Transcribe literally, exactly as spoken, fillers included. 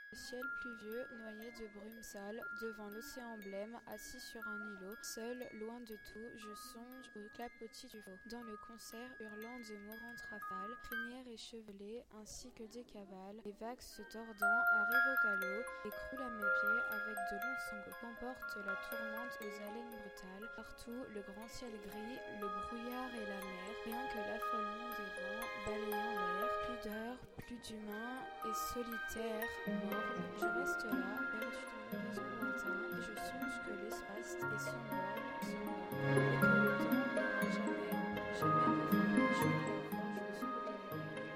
Le ciel pluvieux, noyé de brume sale, devant l'océan blême, assis sur un îlot, seul, loin de tout, je songe au clapotis du veau. Dans le concert, hurlant de mourantes rafales, crinières échevelées, ainsi que des cavales, les vagues se tordant arrivent au galop, et croulent à mes pieds avec de longs sanglots. Qu'emporte la tourmente aux haleines brutales, partout le grand ciel gris, le brouillard et la mer, rien que l'affolement des vents, balayant l'air, plus d'heures, plus d'humains, et solitaire, morne, je reste